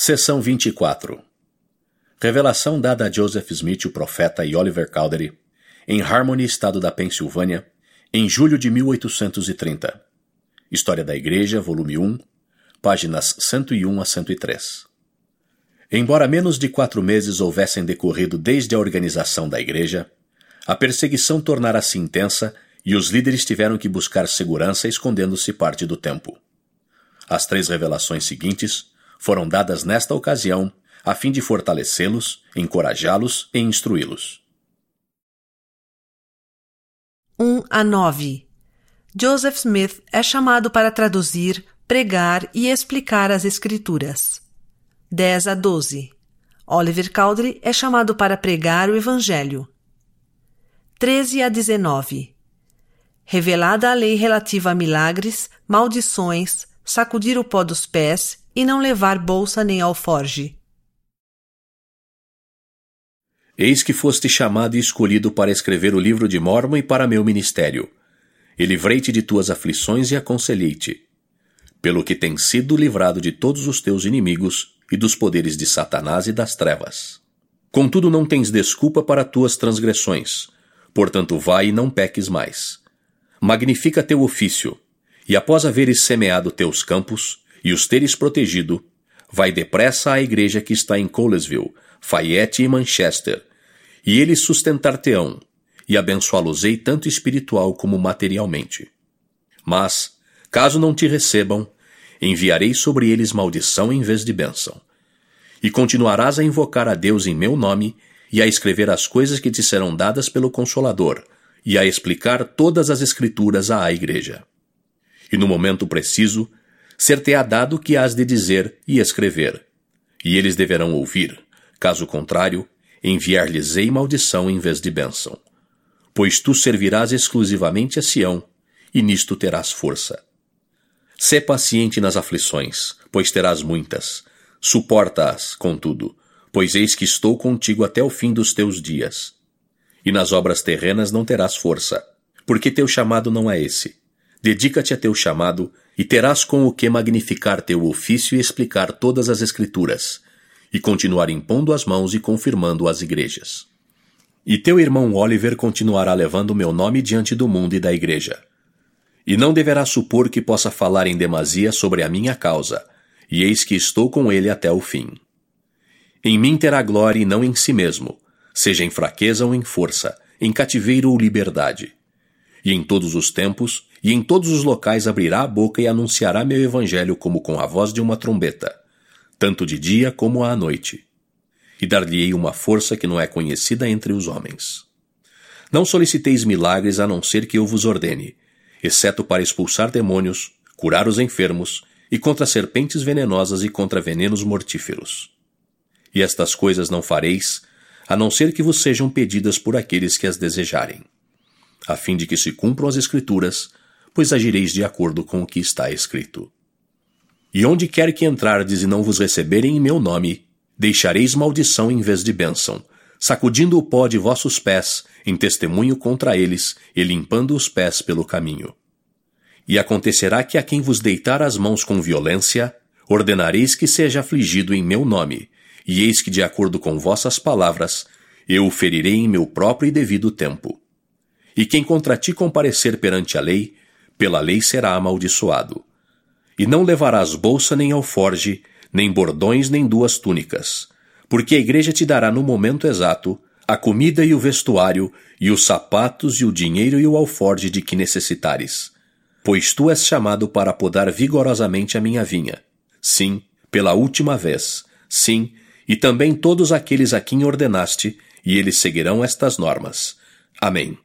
Seção 24. Revelação dada a Joseph Smith, o profeta, e Oliver Cowdery, em Harmony, estado da Pensilvânia, em julho de 1830. História da Igreja, volume 1, páginas 101 a 103. Embora menos de 4 meses houvessem decorrido desde a organização da Igreja, a perseguição tornara-se intensa e os líderes tiveram que buscar segurança escondendo-se parte do tempo. As 3 revelações seguintes foram dadas nesta ocasião a fim de fortalecê-los, encorajá-los e instruí-los. 1 a 9. Joseph Smith é chamado para traduzir, pregar e explicar as Escrituras. 10 a 12. Oliver Cowdery é chamado para pregar o Evangelho. 13 a 19. Revelada a lei relativa a milagres, maldições, sacudir o pó dos pés e não levar bolsa nem alforge. Eis que foste chamado e escolhido para escrever o livro de Mórmon e para meu ministério. E livrei-te de tuas aflições e aconselhei-te, pelo que tens sido livrado de todos os teus inimigos e dos poderes de Satanás e das trevas. Contudo não tens desculpa para tuas transgressões, portanto vai e não peques mais. Magnifica teu ofício, e após haveres semeado teus campos e os teres protegido, vai depressa à igreja que está em Colesville, Fayette e Manchester, e eles sustentar-te-ão, e abençoá-los-ei tanto espiritual como materialmente. Mas, caso não te recebam, enviarei sobre eles maldição em vez de bênção. E continuarás a invocar a Deus em meu nome, e a escrever as coisas que te serão dadas pelo Consolador, e a explicar todas as Escrituras à igreja. E no momento preciso, ser-te-á dado o que hás de dizer e escrever, e eles deverão ouvir, caso contrário, enviar-lhes-ei maldição em vez de bênção. Pois tu servirás exclusivamente a Sião, e nisto terás força. Sê paciente nas aflições, pois terás muitas. Suporta-as, contudo, pois eis que estou contigo até o fim dos teus dias. E nas obras terrenas não terás força, porque teu chamado não é esse. Dedica-te a teu chamado, e terás com o que magnificar teu ofício e explicar todas as Escrituras, e continuar impondo as mãos e confirmando as igrejas. E teu irmão Oliver continuará levando o meu nome diante do mundo e da igreja. E não deverá supor que possa falar em demasia sobre a minha causa, e eis que estou com ele até o fim. Em mim terá glória e não em si mesmo, seja em fraqueza ou em força, em cativeiro ou liberdade. E em todos os tempos, e em todos os locais abrirá a boca e anunciará meu evangelho como com a voz de uma trombeta, tanto de dia como à noite. E dar-lhe-ei uma força que não é conhecida entre os homens. Não soliciteis milagres a não ser que eu vos ordene, exceto para expulsar demônios, curar os enfermos, e contra serpentes venenosas e contra venenos mortíferos. E estas coisas não fareis, a não ser que vos sejam pedidas por aqueles que as desejarem, a fim de que se cumpram as Escrituras, pois agireis de acordo com o que está escrito. E onde quer que entrardes e não vos receberem em meu nome, deixareis maldição em vez de bênção, sacudindo o pó de vossos pés, em testemunho contra eles, e limpando os pés pelo caminho. E acontecerá que a quem vos deitar as mãos com violência, ordenareis que seja afligido em meu nome, e eis que, de acordo com vossas palavras, eu o ferirei em meu próprio e devido tempo. E quem contra ti comparecer perante a lei, pela lei será amaldiçoado. E não levarás bolsa nem alforge, nem bordões nem 2 túnicas, porque a igreja te dará no momento exato a comida e o vestuário, e os sapatos e o dinheiro e o alforge de que necessitares. Pois tu és chamado para podar vigorosamente a minha vinha. Sim, pela última vez. Sim, e também todos aqueles a quem ordenaste, e eles seguirão estas normas. Amém.